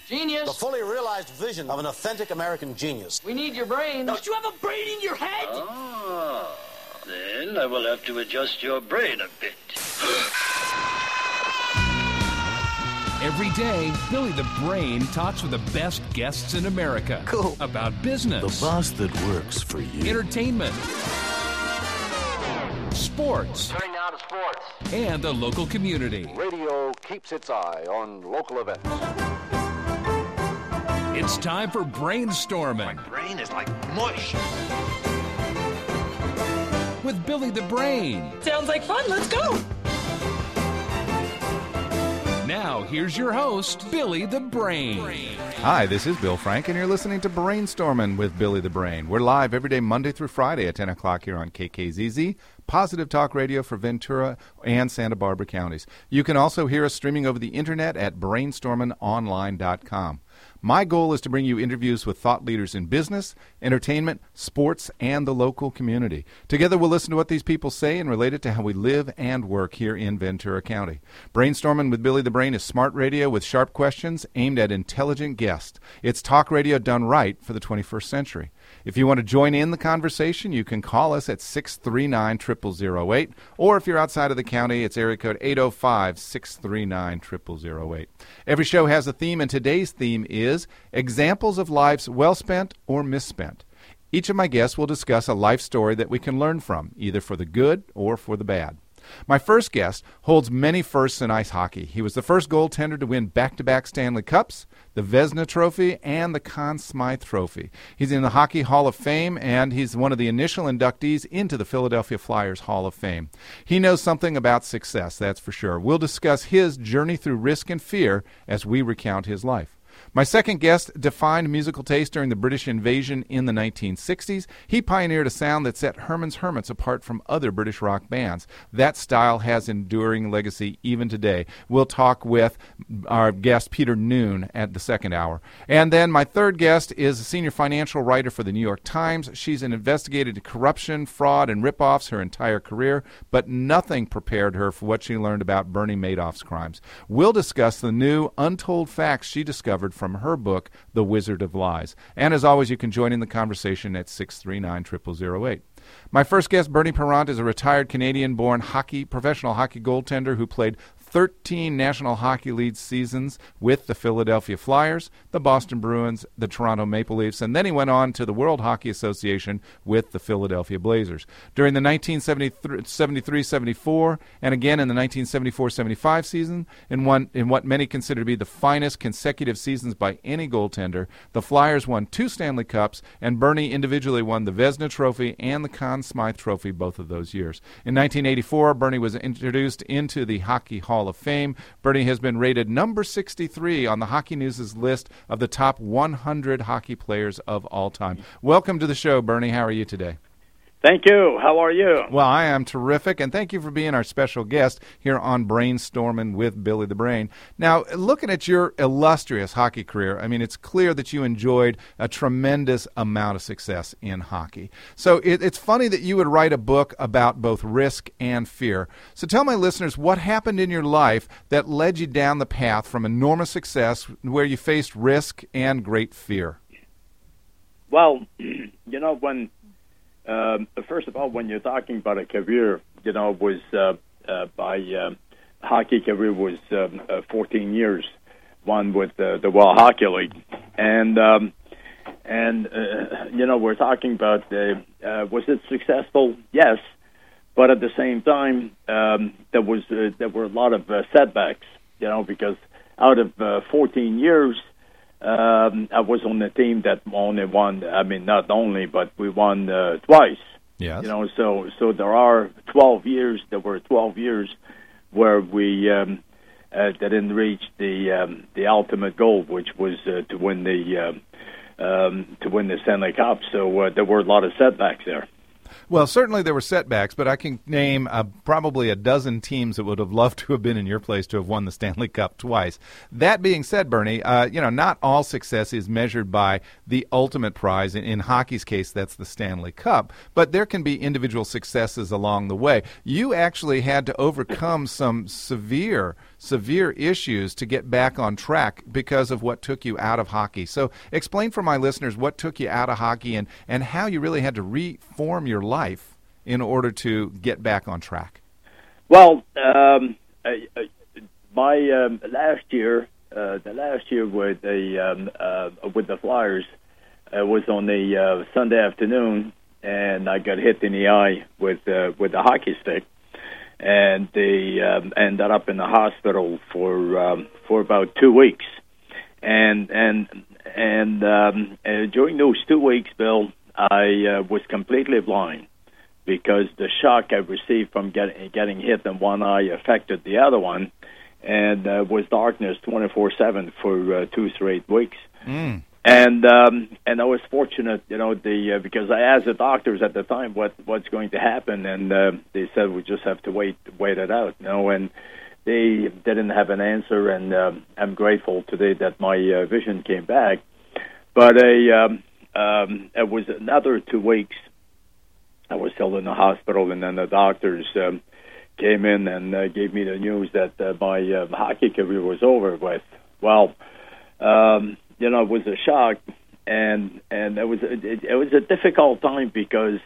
Genius. The fully realized vision of an authentic American genius. We need your brain. Don't you have a brain in your head? Ah, then I will have to adjust your brain a bit. Every day, Billy the Brain talks with the best guests in America. Cool. About business. The boss that works for you. Entertainment. Sports. Turning now to sports. And the local community. Radio keeps its eye on local events. It's time for Brainstorming. My brain is like mush. With Billy the Brain. Sounds like fun. Let's go. Now, here's your host, Billy the Brain. Hi, this is Bill Frank, and you're listening to Brainstorming with Billy the Brain. We're live every day, Monday through Friday at 10 o'clock here on KKZZ, Positive Talk Radio for Ventura and Santa Barbara counties. You can also hear us streaming over the internet at brainstormingonline.com. My goal is to bring you interviews with thought leaders in business, entertainment, sports, and the local community. Together we'll listen to what these people say and relate it to how we live and work here in Ventura County. Brainstorming with Billy the Brain is smart radio with sharp questions aimed at intelligent guests. It's talk radio done right for the 21st century. If you want to join in the conversation, you can call us at 639-0008, or if you're outside of the county, it's area code 805-639-0008. Every show has a theme, and today's theme is Examples of Lives Well Spent or Misspent. Each of my guests will discuss a life story that we can learn from, either for the good or for the bad. My first guest holds many firsts in ice hockey. He was the first goaltender to win back-to-back Stanley Cups, the Vezina Trophy, and the Conn Smythe Trophy. He's in the Hockey Hall of Fame, and he's one of the initial inductees into the Philadelphia Flyers Hall of Fame. He knows something about success, that's for sure. We'll discuss his journey through risk and fear as we recount his life. My second guest defined musical taste during the British invasion in the 1960s. He pioneered a sound that set Herman's Hermits apart from other British rock bands. That style has enduring legacy even today. We'll talk with our guest Peter Noon at the second hour. And then my third guest is a senior financial writer for the New York Times. She's investigated corruption, fraud, and rip-offs her entire career, but nothing prepared her for what she learned about Bernie Madoff's crimes. We'll discuss the new untold facts she discovered from her book, The Wizard of Lies. And as always, you can join in the conversation at 639-0008. My first guest, Bernie Parent, is a retired Canadian-born professional hockey goaltender who played 13 National Hockey League seasons with the Philadelphia Flyers, the Boston Bruins, the Toronto Maple Leafs, and then he went on to the World Hockey Association with the Philadelphia Blazers. During the 1973-74 and again in the 1974-75 season, in what many consider to be the finest consecutive seasons by any goaltender, the Flyers won 2 Stanley Cups, and Bernie individually won the Vezina Trophy and the Conn Smythe Trophy both of those years. In 1984, Bernie was introduced into the Hockey Hall of Fame. Bernie has been rated number 63 on the Hockey News' list of the top 100 hockey players of all time. Welcome to the show, Bernie. How are you today? Thank you. How are you? Well, I am terrific, and thank you for being our special guest here on Brainstorming with Billy the Brain. Now, looking at your illustrious hockey career, I mean, it's clear that you enjoyed a tremendous amount of success in hockey. So it's funny that you would write a book about both risk and fear. So tell my listeners what happened in your life that led you down the path from enormous success where you faced risk and great fear. Well, when... first of all, when you're talking about a career, was my hockey career was 14 years, one with the World Hockey League, and we're talking about was it successful? Yes, but at the same time, there were a lot of setbacks, because out of 14 years. I was on a team that only won. I mean, not only, but we won twice. Yes. So there are 12 years. There were 12 years where we didn't reach the ultimate goal, which was to win the Stanley Cup. So there were a lot of setbacks there. Well, certainly there were setbacks, but I can name probably a dozen teams that would have loved to have been in your place to have won the Stanley Cup twice. That being said, Bernie, not all success is measured by the ultimate prize. In hockey's case, that's the Stanley Cup, but there can be individual successes along the way. You actually had to overcome some severe severe issues to get back on track because of what took you out of hockey. So explain for my listeners what took you out of hockey and how you really had to reform your life in order to get back on track. Well, my last year with the Flyers was on the Sunday afternoon, and I got hit in the eye with a hockey stick, and they ended up in the hospital for about 2 weeks, and during those 2 weeks, Bill, I was completely blind because the shock I received from getting hit in one eye affected the other one, and was darkness 24/7 for 2 straight weeks. Mm. And I was fortunate, because I asked the doctors at the time what's going to happen, and they said we just have to wait it out, and they didn't have an answer, and I'm grateful today that my vision came back. But it was another 2 weeks. I was still in the hospital, and then the doctors came in and gave me the news that my hockey career was over with. Well, it was a shock, and it was a difficult time because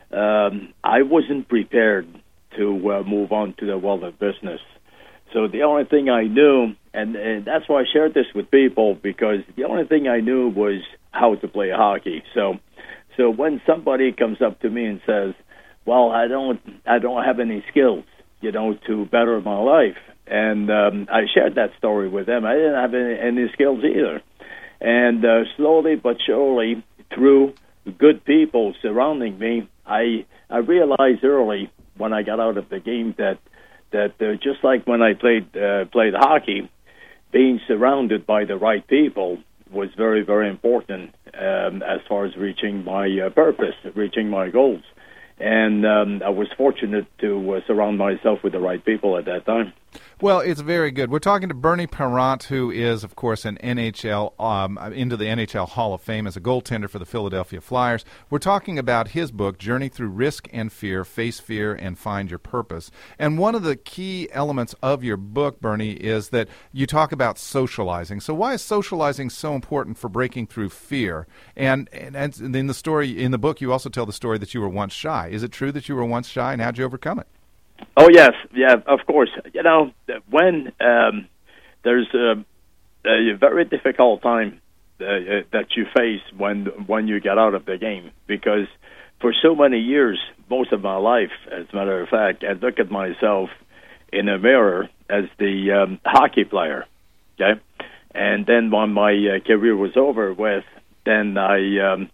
I wasn't prepared to move on to the world of business. So the only thing I knew, and that's why I shared this with people, because the only thing I knew was how to play hockey. So when somebody comes up to me and says, "Well, I don't have any skills, to better my life," and I shared that story with them. I didn't have any skills either, and slowly but surely, through good people surrounding me, I realized early when I got out of the game that just like when I played hockey, being surrounded by the right people was very, very important as far as reaching my purpose, reaching my goals. And I was fortunate to surround myself with the right people at that time. Well, it's very good. We're talking to Bernie Parent, who is, of course, an NHL into the NHL Hall of Fame as a goaltender for the Philadelphia Flyers. We're talking about his book, Journey Through Risk and Fear, Face Fear and Find Your Purpose. And one of the key elements of your book, Bernie, is that you talk about socializing. So why is socializing so important for breaking through fear? And in the story, in the book, you also tell the story that you were once shy. Is it true that you were once shy, and how'd you overcome it? Oh, yes. Yeah, of course. When there's a very difficult time that you face when you get out of the game, because for so many years, most of my life, as a matter of fact, I look at myself in a mirror as the hockey player, okay? And then when my career was over with, then I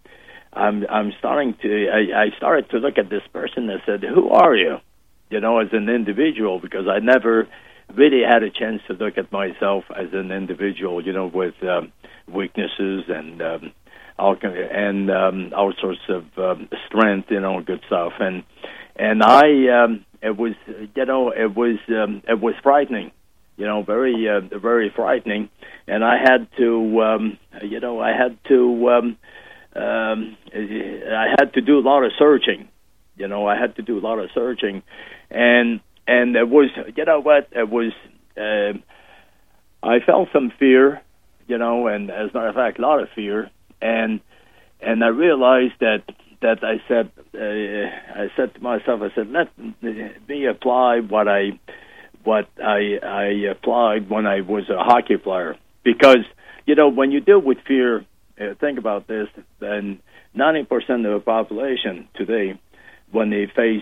started to look at this person and said, "Who are you?" As an individual, because I never really had a chance to look at myself as an individual, with weaknesses and all sorts of strength, good stuff. And it was frightening, very frightening. And I had to, I had to do a lot of searching. I had to do a lot of searching, and it was, it was, I felt some fear, and as a matter of fact, a lot of fear, and I realized that I said to myself, I said, let me apply what I applied when I was a hockey player, because, when you deal with fear, think about this, then 90% of the population today, when they face,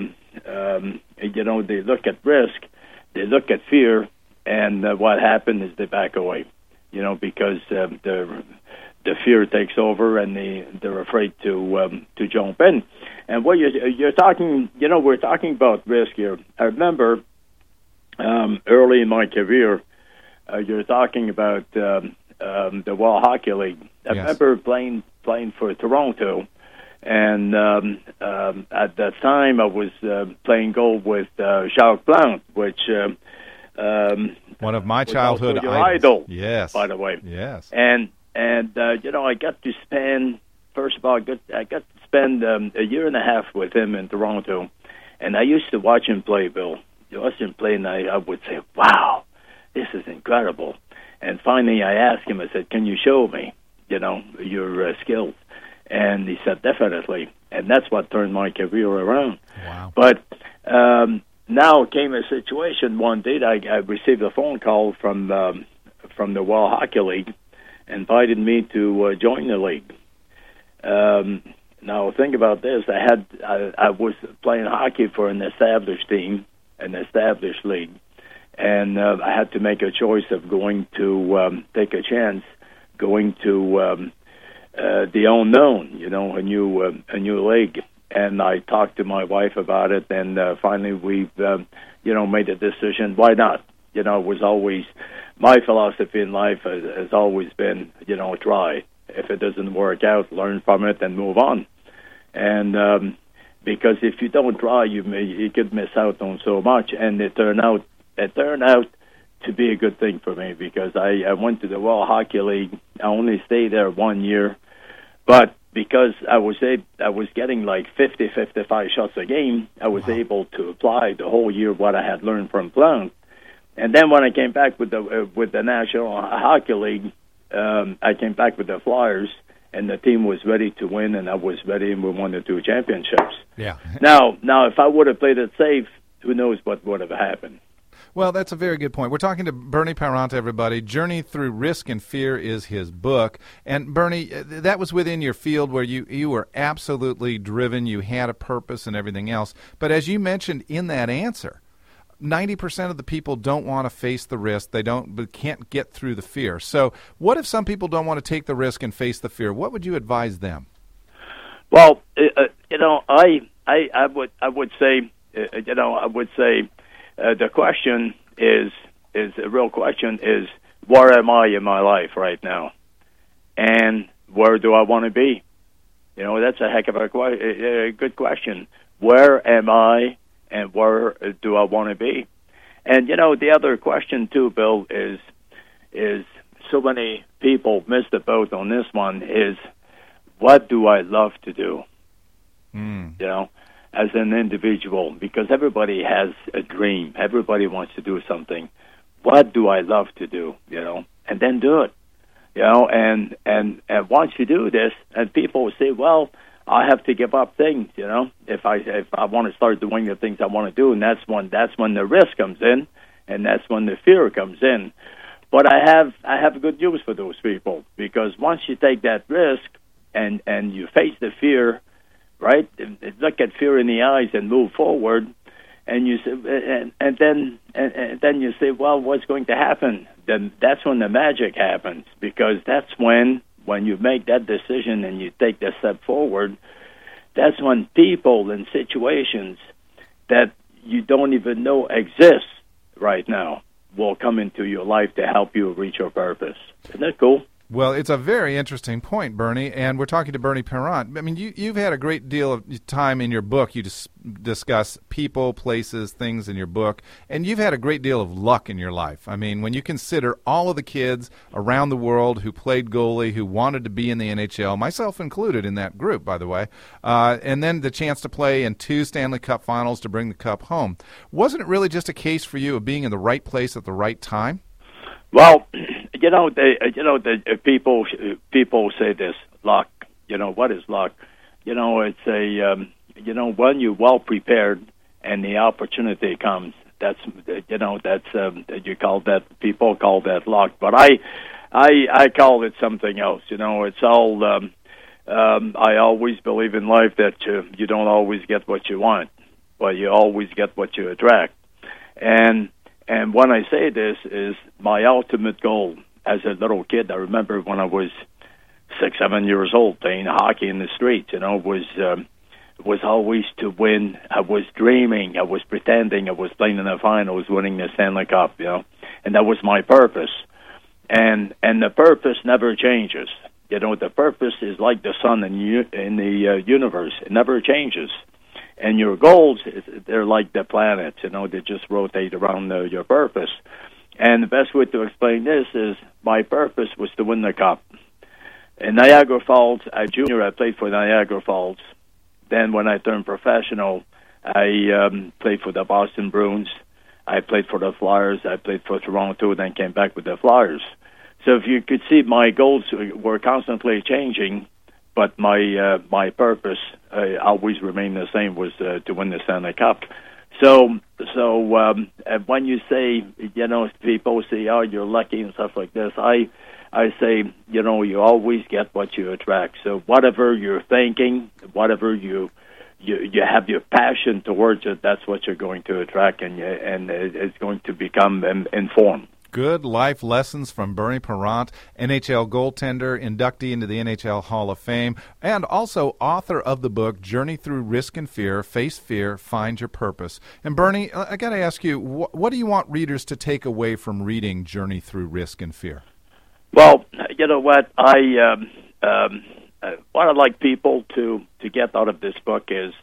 they look at risk, they look at fear, and what happens is they back away, because the fear takes over and they're afraid to jump in. And what you're talking, we're talking about risk here. I remember early in my career, you're talking about the World Hockey League. I remember playing for Toronto. And at that time, I was playing goal with Jacques Plante, which one of my childhood idol. Yes, by the way. Yes, and I got to spend a year and a half with him in Toronto, and I used to watch him play, Bill. You watch him play, and I would say, "Wow, this is incredible. And finally, I asked him, I said, can you show me, your skills? And he said, definitely. And that's what turned my career around. Wow. But now came a situation one day that I received a phone call from the World Hockey League, invited me to join the league. Now, think about this. I was playing hockey for an established team, an established league, and I had to make a choice of going to take a chance, going to the unknown, a new league. And I talked to my wife about it, and finally we've, made a decision. Why not? It was always my philosophy in life has always been, try. If it doesn't work out, learn from it and move on. And because if you don't try, you could miss out on so much. And it turned out to be a good thing for me, because I went to the World Hockey League. I only stayed there 1 year, but because I was getting like 55 shots a game, I was able to apply the whole year what I had learned from Plunk. And then when I came back with the National Hockey League, I came back with the Flyers, and the team was ready to win, and I was ready, and we won the 2 championships. Yeah. Now, if I would have played it safe, who knows what would have happened. Well, that's a very good point. We're talking to Bernie Parent, everybody. Journey Through Risk and Fear is his book. And, Bernie, that was within your field where you were absolutely driven, you had a purpose and everything else. But as you mentioned in that answer, 90% of the people don't want to face the risk. They can't get through the fear. So what if some people don't want to take the risk and face the fear? What would you advise them? Well, I would say the question is a real question is, where am I in my life right now? And where do I want to be? That's a heck of a good question. Where am I? And where do I want to be? And, the other question, too, Bill, is so many people miss the boat on this one is, what do I love to do? As an individual, because everybody has a dream. Everybody wants to do something. What do I love to do? And then do it. And once you do this, and people will say, well, I have to give up things, if I want to start doing the things I want to do, and that's when the risk comes in, and that's when the fear comes in. But I have good news for those people, because once you take that risk and you face the fear, right, look at fear in the eyes and move forward, and you say, and then you say, well, what's going to happen? Then that's when the magic happens, because that's when you make that decision and you take that step forward, that's when people and situations that you don't even know exist right now will come into your life to help you reach your purpose. Isn't that cool? Well, it's a very interesting point, Bernie, and we're talking to Bernie Parent. I mean, you've had a great deal of time in your book. You discuss people, places, things in your book, and you've had a great deal of luck in your life. I mean, when you consider all of the kids around the world who played goalie, who wanted to be in the NHL, myself included in that group, by the way, and then the chance to play in 2 Stanley Cup finals to bring the cup home. Wasn't it really just a case for you of being in the right place at the right time? Well, people say this, luck. What is luck? It's when you're well prepared and the opportunity comes. People call that luck, but I call it something else. It's all. I always believe in life that you don't always get what you want, but you always get what you attract. And when I say this is my ultimate goal as a little kid. I remember when I was 6, 7 years old playing hockey in the streets, was always to win. I was dreaming. I was pretending I was playing in the finals, winning the Stanley Cup, and that was my purpose. And the purpose never changes. The purpose is like the sun in the universe. It never changes. And your goals, they're like the planets, they just rotate around your purpose. And the best way to explain this is my purpose was to win the cup. In Niagara Falls, as a junior, I played for Niagara Falls. Then when I turned professional, I played for the Boston Bruins. I played for the Flyers. I played for Toronto, then came back with the Flyers. So if you could see, my goals were constantly changing, but my purpose always remained the same, was to win the Stanley Cup. So when you say, people say, "Oh, you're lucky" and stuff like this, I say, you always get what you attract. So whatever you're thinking, whatever you have your passion towards it, that's what you're going to attract, and it's going to become informed. Good life lessons from Bernie Parent, NHL goaltender, inductee into the NHL Hall of Fame, and also author of the book Journey Through Risk and Fear, Face Fear, Find Your Purpose. And Bernie, I got to ask you, what do you want readers to take away from reading Journey Through Risk and Fear? Well, you know what, what I'd like people to get out of this book is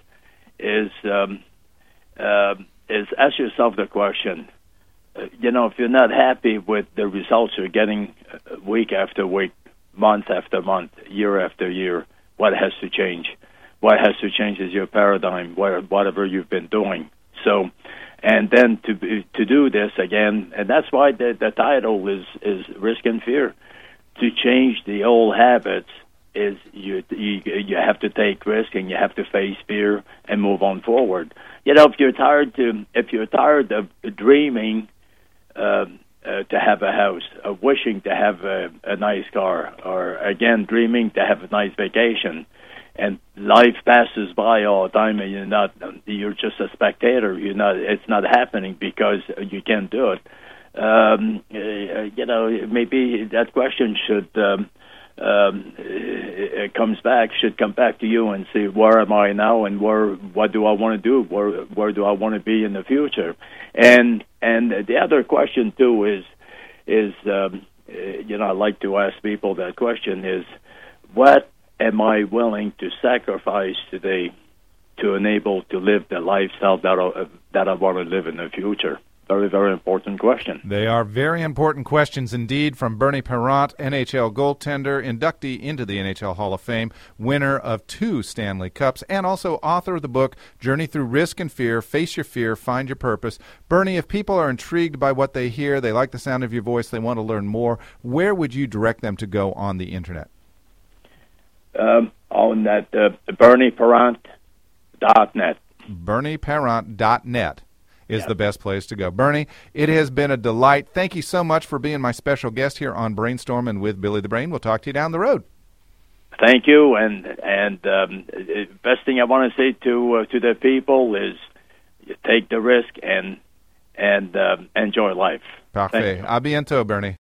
ask yourself the question. If you're not happy with the results you're getting week after week, month after month, year after year, what has to change? What has to change is your paradigm, whatever you've been doing. So, and then to do this again, and that's why the title is Risk and Fear. To change the old habits is you have to take risk, and you have to face fear and move on forward. If you're tired of dreaming to have a house, wishing to have a nice car, or again dreaming to have a nice vacation, and life passes by all the time, and you're just a spectator. It's not happening because you can't do it. Maybe that question should come back to you and say, where am I now, and what do I want to do? Where do I want to be in the future? And the other question too is I like to ask people that question is, what am I willing to sacrifice today to enable to live the lifestyle that I want to live in the future? Very, very important question. They are very important questions indeed, from Bernie Parent, NHL goaltender, inductee into the NHL Hall of Fame, winner of 2 Stanley Cups, and also author of the book Journey Through Risk and Fear, Face Your Fear, Find Your Purpose. Bernie, if people are intrigued by what they hear, they like the sound of your voice, they want to learn more, where would you direct them to go on the Internet? On that BernieParent.net. BernieParent.net. is the best place to go. Bernie, it has been a delight. Thank you so much for being my special guest here on Brainstorming with Billy the Brain. We'll talk to you down the road. Thank you, and the best thing I want to say to the people is, you take the risk and enjoy life. Parfait. A bientôt, Bernie.